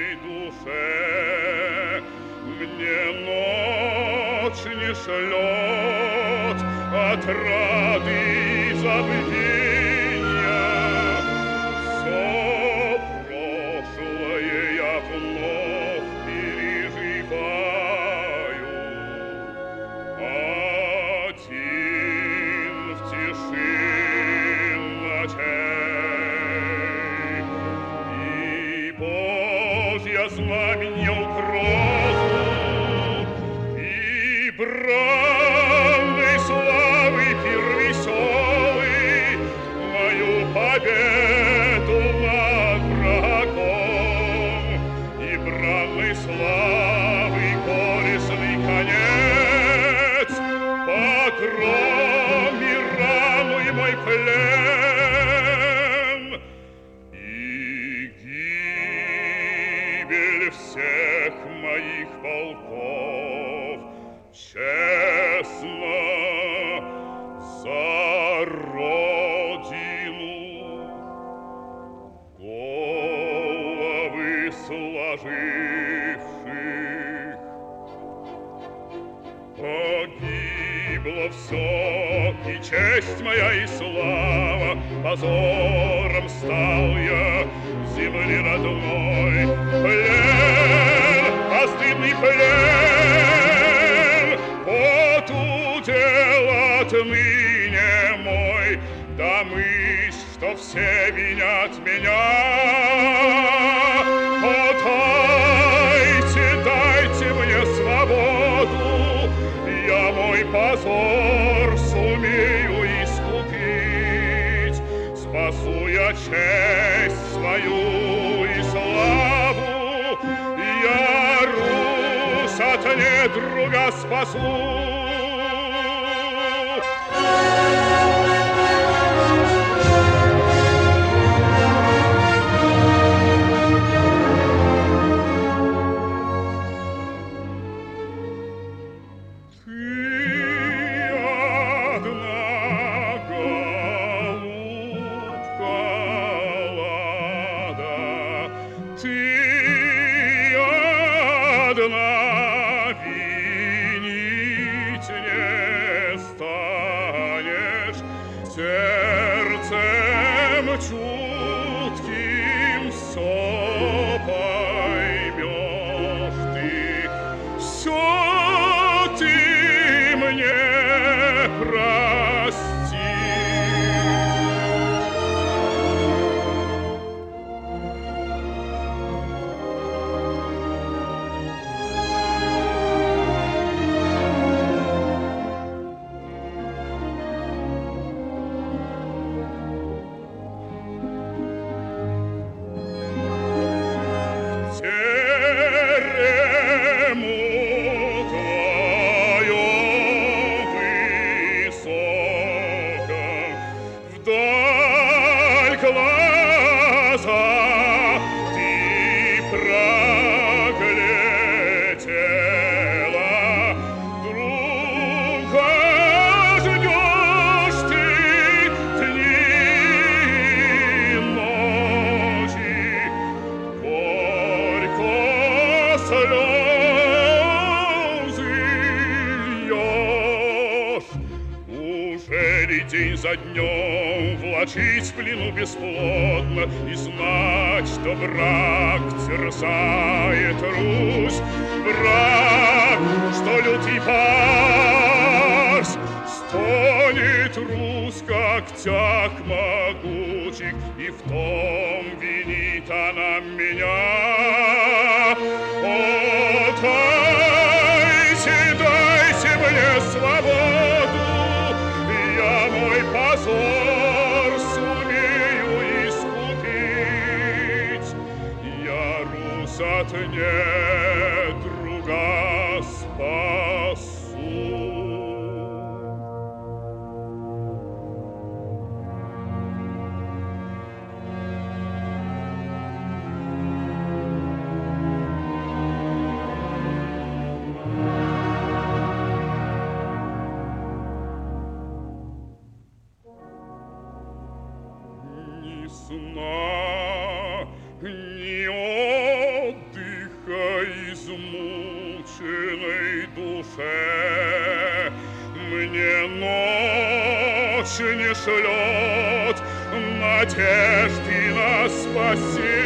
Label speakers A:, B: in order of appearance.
A: моей душе. Мне ночь не шлет отрады и забвенья. Все прошлое я вновь переживаю. Один в тиши ночей. И Божья знаменья угрозу, и бранной славы пир веселый, мою победу над врагом, и бранной славы горестный конец, погром и рану и мой плен, и гибель всех моих полков честно за родину. Головы сложивших погибло все, и честь моя, и слава. Позором стал я земли родной. Плен, постыдный плен, вот удел отныне мой. Да мысль, что все винят меня. О, дайте мне свободу, я мой позор сумею искупить. Спасу я честь свою и славу, я Русь от недруга спасу. Винить не станешь, сердцем чутким все поймешь ты, все ты мне прости. Вдаль глаза ты проглядела, друга ждешь ты дни и ночи, горько слезы льешь. Ужели день за днем влачить в плену бесплодно и знать, что враг терзает Русь, враг, что лютый пас, стонет Русь, как тяг могучих, и в том винит она меня. О, дайте мне свободу, я мой позор сумею искупить. Я Русь от недруга спасу. Ни сна, ни отдыха измученной душе. Мне ночь не шлет надежды на спасение.